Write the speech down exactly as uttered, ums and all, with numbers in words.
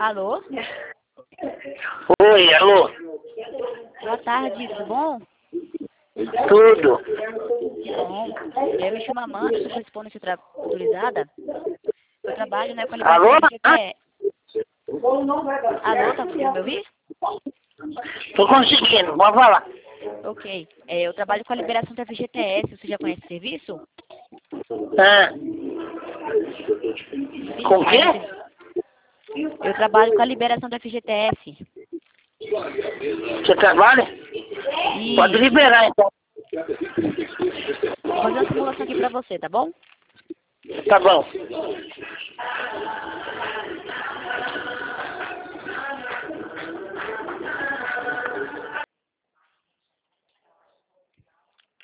Alô? Oi, alô? Boa tarde, tudo bom? Tudo. Bom, eu me chamo Amanda, estou respondendo se tra... autorizada. Eu trabalho na Alô? qualidade da G T E. Alô, tá conseguindo me ouvir? Tô conseguindo, pode falar. Ok. É, eu trabalho com a liberação da F G T S, você já conhece o serviço? Ah, Sim, com o quê? a gente- Eu trabalho com a liberação da F G T S. Você trabalha? E Pode liberar, então. vou fazer uma simulação aqui pra você, tá bom? Tá bom.